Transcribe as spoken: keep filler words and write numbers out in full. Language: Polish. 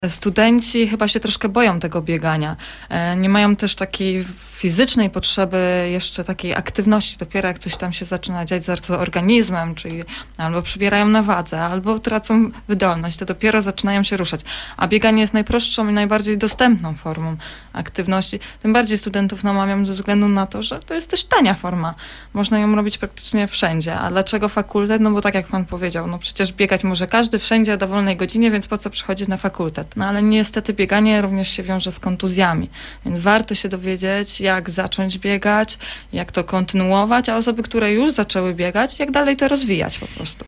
Studenci chyba się troszkę boją tego biegania. E, Nie mają też takiej fizycznej potrzeby jeszcze takiej aktywności. Dopiero jak coś tam się zaczyna dziać z organizmem, czyli albo przybierają na wadze, albo tracą wydolność, to dopiero zaczynają się ruszać. A bieganie jest najprostszą i najbardziej dostępną formą aktywności. Tym bardziej studentów namawiam ze względu na to, że to jest też tania forma. Można ją robić praktycznie wszędzie. A dlaczego fakultet? No bo tak jak pan powiedział, no przecież biegać może każdy wszędzie o dowolnej godzinie, więc po co przychodzić na fakultet? No ale niestety bieganie również się wiąże z kontuzjami, więc warto się dowiedzieć, jak zacząć biegać, jak to kontynuować, a osoby, które już zaczęły biegać, jak dalej to rozwijać po prostu.